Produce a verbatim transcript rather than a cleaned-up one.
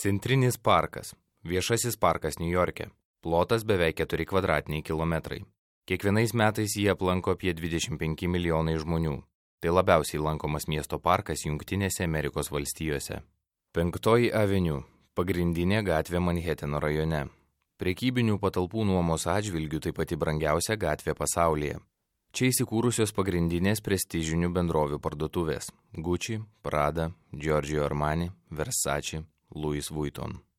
Centrinis parkas. Viešasis parkas Niujorke. Plotas beveik keturi kvadratiniai kilometrai. Kiekvienais metais jį aplanko apie dvidešimt penki milijonai žmonių. Tai labiausiai lankomas miesto parkas Jungtinėse Amerikos valstijose. Penktoji Avenue. Pagrindinė gatvė Manheteno rajone. Prekybinių patalpų nuomos atžvilgių tai pati brangiausia gatvė pasaulyje. Čia įsikūrusios pagrindinės prestižinių bendrovių parduotuvės – Gucci, Prada, Giorgio Armani, Versace, Louis Vuitton.